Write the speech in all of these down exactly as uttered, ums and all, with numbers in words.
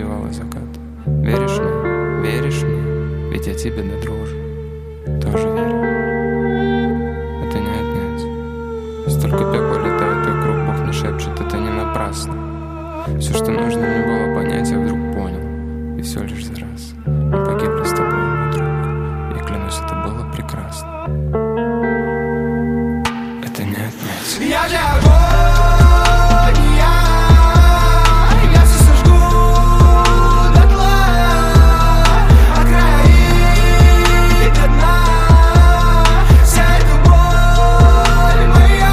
заливала закат. Веришь мне, веришь мне, ведь я тебе до дрожи тоже верю. Это не отнять. Столько пепла летает вокруг, Бог мне шепчет, это не напрасно. Все, что нужно мне было понять, я вдруг понял. И все лишь за раз. Мы погибли с тобой, мой друг. Я клянусь, это было прекрасно. Это не отнять. Я же огонь, я, я все сожгу дотла, от края и до дна. Вся эта боль моя.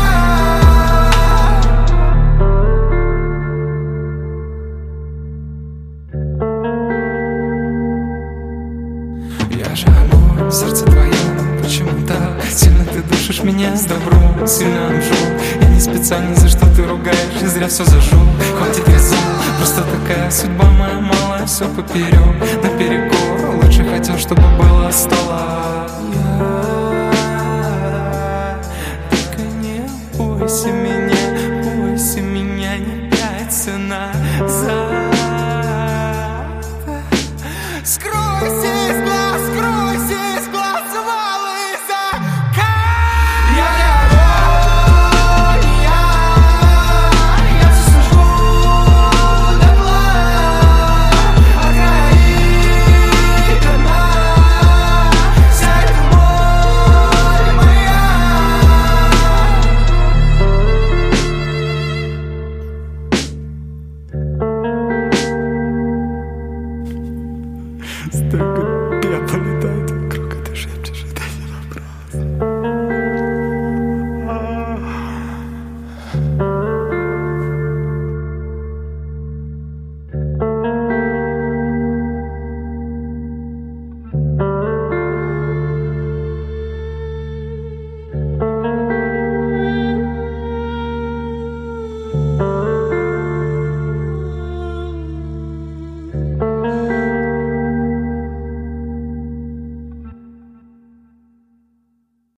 Я же огонь, сердце твое, почему так сильно ты душишь меня с добром, сильно обжег. Я не специально, за что ты ругаешь, и зря все зажег. Хватит резон, просто такая судьба моя малая, все поперек, наперекор. Лучше хотел, чтобы было стола. Только не бойся меня, бойся меня, не пять назад. Скройся из глаз, скройся из глаз, завалы закат. Я не огонь, я, я все сожгу дотла, от края и до дна. Вся эта боль моя. Стой.